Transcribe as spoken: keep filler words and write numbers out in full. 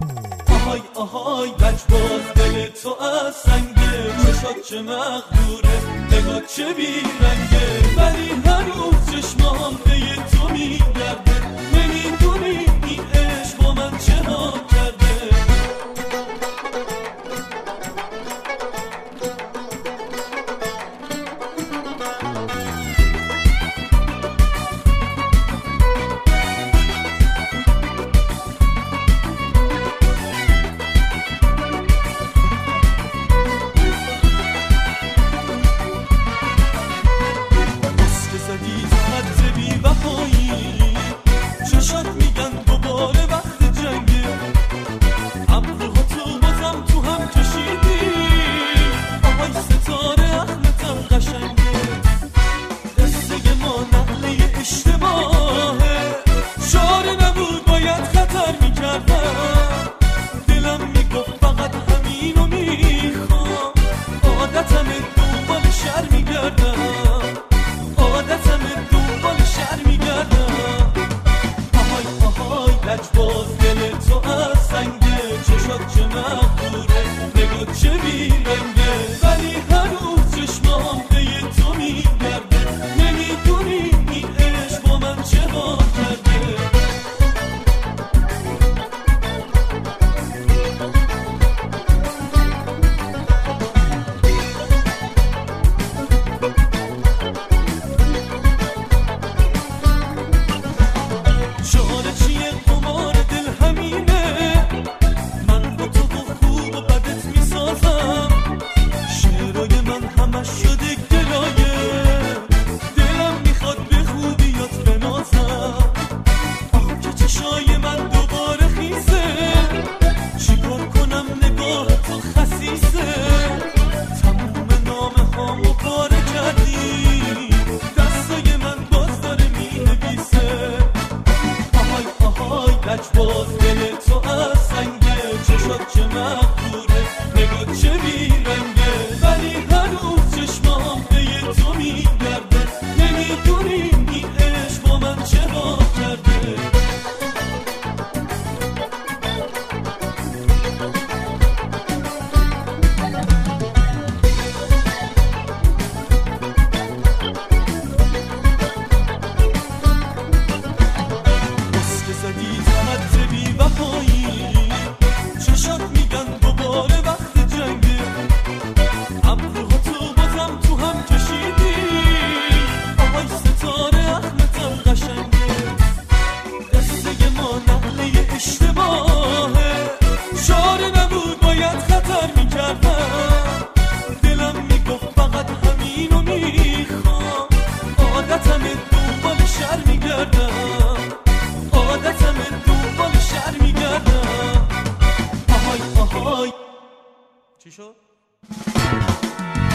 آهای آهای لجباز دل تو از سنگه، چشات چه مقدوره نگاه چه بیرنگه، ولی هنوز چشمام به تو میگرده، نمیدونی این عشق با من چه ها کرده. چشات میگن دوباره وقت جنگه، ابروها تو بازم تو هم کشیدی، آهای ستاره احمدم قشنگه، قصه ما نقله اشتباهه، چاره نبود باید خطر میکردم، دلم میگفت فقط همینو میخوام، عادتم دنبال شر میگردم، عادتم دنبال شر میگردم. لجباز دل تو از سنگه، چشات چه مقدوره نگاه چه بیرنگه، ولی هنوز چشمام به تو میگرده، نمیدونی این عشق با من چه ها کرده. چاره چیه قمار دل همینه، من با تو و خوب و بدت میسازم، شعرهای من همش شده گلایه، دلم میخواد به خوبیات بنازم، آه که چشای من دوباره خیسه، چیکار کنم نگاه تو خسیسه، تموم نامه هامو پاره کردی، دستای من باز داره مینویسه. لجباز دل تو از سنگه، چشات چه مقدوره نگاه چه بیرنگه، ولی هنوز چشمام به تو میگرده، نمیدونی این عشق با من چه ها کرده. چشات میگن دوباره وقت جنگه، ابروها تو بازم تو هم کشیدی، آهای ستاره احمدم قشنگه، قصه ما نقله اشتباهه، چاره نبود باید خطر میکردم، دلم میگفت فقط همینو میخوام، عادتم دنبال شر میگردم، عادتم دنبال شر میگردم. آهای آهای چی شد؟